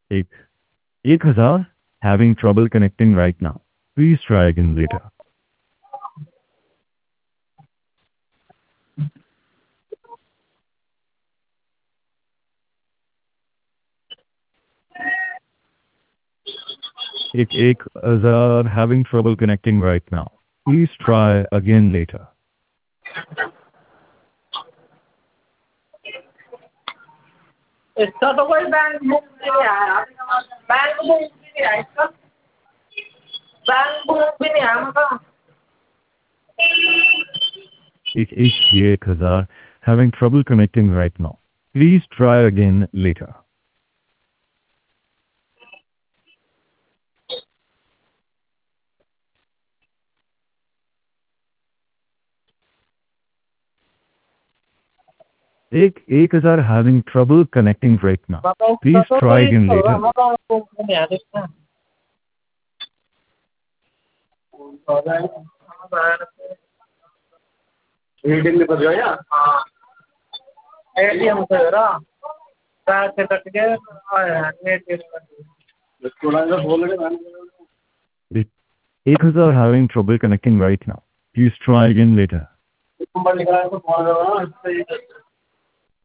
एक 1000 having trouble connecting right now. Please try again later. एक 1000 having trouble connecting right now. Please try again later. इसका तो कोई bank book नहीं आया, बैंक बुक भी नहीं आया इसका, बैंक बुक भी नहीं आया मतलब। एक 1000 having trouble connecting right now. Please try again later. एक 1000 having trouble connecting right now. Please try again later. Reading लिख दिया या? हाँ। एटीएम से जरा पैसे कट गए आया एटीएम का। थोड़ा सा बोल रहे हैं। 1000 having trouble connecting right now. Please try again later. Number लिखा है तो फोन करो ना।